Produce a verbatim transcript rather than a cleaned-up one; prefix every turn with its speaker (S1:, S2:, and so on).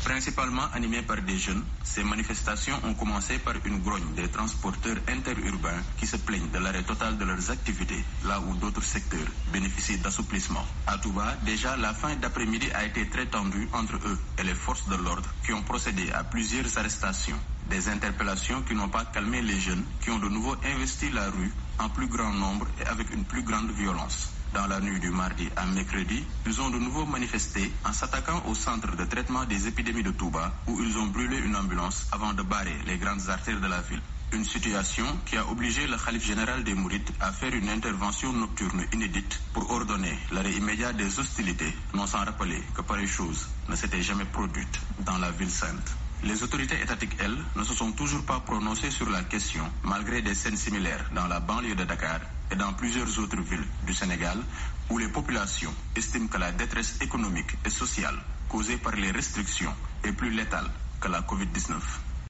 S1: Principalement animées par des jeunes, ces manifestations ont commencé par une grogne des transporteurs interurbains qui se plaignent de l'arrêt total de leurs activités, là où d'autres secteurs bénéficient d'assouplissement. À Touba, déjà la fin d'après-midi a été très tendue entre eux et les forces de l'ordre qui ont procédé à plusieurs arrestations. Des interpellations qui n'ont pas calmé les jeunes qui ont de nouveau investi la rue en plus grand nombre et avec une plus grande violence. Dans la nuit du mardi à mercredi, ils ont de nouveau manifesté en s'attaquant au centre de traitement des épidémies de Touba où ils ont brûlé une ambulance avant de barrer les grandes artères de la ville. Une situation qui a obligé le khalife général des Mourides à faire une intervention nocturne inédite pour ordonner l'arrêt immédiat des hostilités, non sans rappeler que pareille chose ne s'était jamais produite dans la ville sainte. Les autorités étatiques, elles, ne se sont toujours pas prononcées sur la question, malgré des scènes similaires dans la banlieue de Dakar et dans plusieurs autres villes du Sénégal, où les populations estiment que la détresse économique et sociale causée par les restrictions est plus létale que la covid dix-neuf.